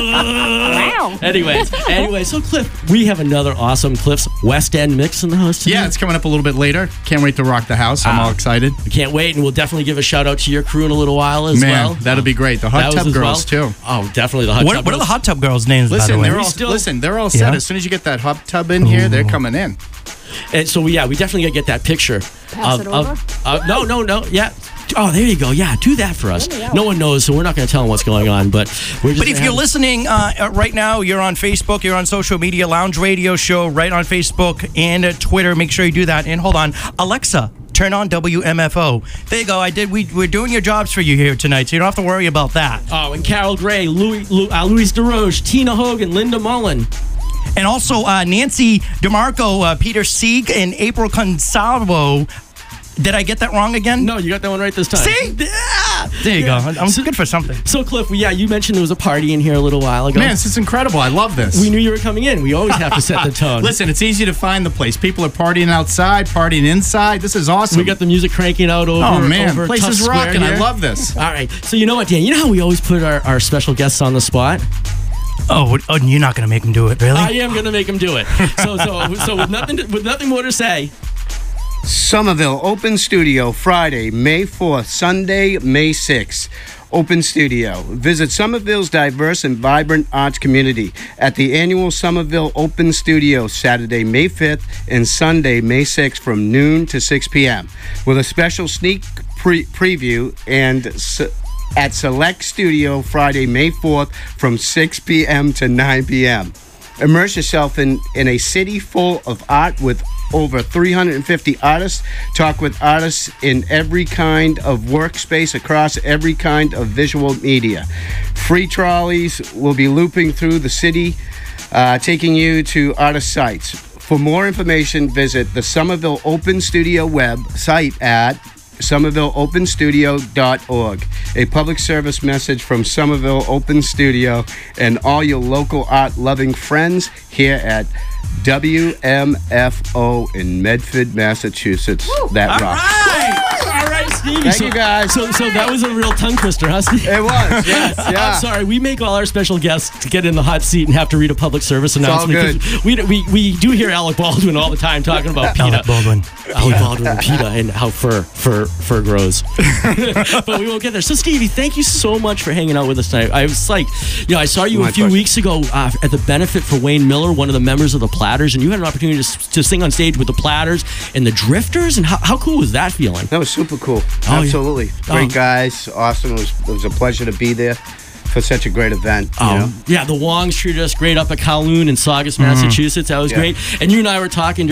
Wow. Anyways, anyway, so Cliff, we have another awesome Cliff's West End mix in the house tonight. Yeah, it's coming up a little bit later. Can't wait to rock the house. I'm Ah. all excited. We can't wait, and we'll definitely give a shout out to your crew in a little while as Man, well. that'll be great. The Hot That was Tub as Girls, well. too. Oh, definitely the Hot What, Tub what are the Girls. hot tub girls' names, by Listen, the way? they're all, still- listen, they're all set. Yeah? As soon as you get that hot tub in here, they're coming in. And so, yeah, we definitely got to get that picture. Pass of, it of- over? uh, no, no, no. Yeah. Oh, there you go. Yeah, do that for us. No one knows, so we're not going to tell them what's going on. But we're just But if gonna you're have- listening uh, uh, right now, you're on Facebook, you're on social media, Lounge Radio Show, right on Facebook and uh, Twitter. Make sure you do that. And hold on, Alexa, turn on W M F O. There you go. I did. We, we're doing your jobs for you here tonight, so you don't have to worry about that. Oh, and Carol Gray, Louis, Lou, uh, Louise DeRoche, Tina Hogan, Linda Mullen. And also uh, Nancy DeMarco, uh, Peter Sieg, and April Consalvo. Did I get that wrong again? No, you got that one right this time. See? Yeah. There you Yeah. go. I'm So- good for something. So, Cliff, yeah, you mentioned there was a party in here a little while ago. Man, this is incredible. I love this. We knew you were coming in. We always have to set the tone. Listen, it's easy to find the place. People are partying outside, partying inside. This is awesome. We got the music cranking out over. Oh, man. over Place Tough is Square rocking. I here. love this. All right. So you know what, Dan? You know how we always put our, our special guests on the spot? Oh, oh, you're not going to make him do it, really? I am going to make them do it. So, so, so with nothing, to, with nothing more to say. Somerville Open Studio, Friday, May fourth, Sunday, May sixth. Open Studio. Visit Somerville's diverse and vibrant arts community at the annual Somerville Open Studio, Saturday, May fifth and Sunday, May sixth from noon to six p.m. with a special sneak pre- preview and s- at Select Studio, Friday, May fourth from six p.m. to nine p.m. Immerse yourself in, in a city full of art with over three hundred fifty artists. Talk with artists in every kind of workspace across every kind of visual media. Free trolleys will be looping through the city, uh, taking you to artist sites. For more information, visit the Somerville Open Studio website at somerville open studio dot org. A public service message from Somerville Open Studio and all your local art-loving friends here at W M F O in Medford, Massachusetts. Woo. That All rocks. right. All right, Stevie. Thank so, you, guys. So, so that was a real tongue twister, huh, Steve? It was, yes, yeah. I'm sorry. We make all our special guests to get in the hot seat and have to read a public service all announcement. good. We, we, we do hear Alec Baldwin all the time talking about PETA. Alec Baldwin. Alec Baldwin and PETA and how fur, fur, fur grows. But we won't get there. So, Stevie, thank you so much for hanging out with us tonight. I was like, you know, I saw you My a few pleasure. weeks ago uh, at the benefit for Wayne Miller, one of the members of the Platters, and you had an opportunity to, to sing on stage with the Platters and the Drifters. And how, how cool was that feeling? That was super cool. Oh, yeah. Absolutely. Great Oh. guys. Awesome. It was, it was a pleasure to be there for such a great event. You Um, know? yeah, the Wongs treated us great up at Kowloon in Saugus, Massachusetts. That was Yeah. great. And you and I were talking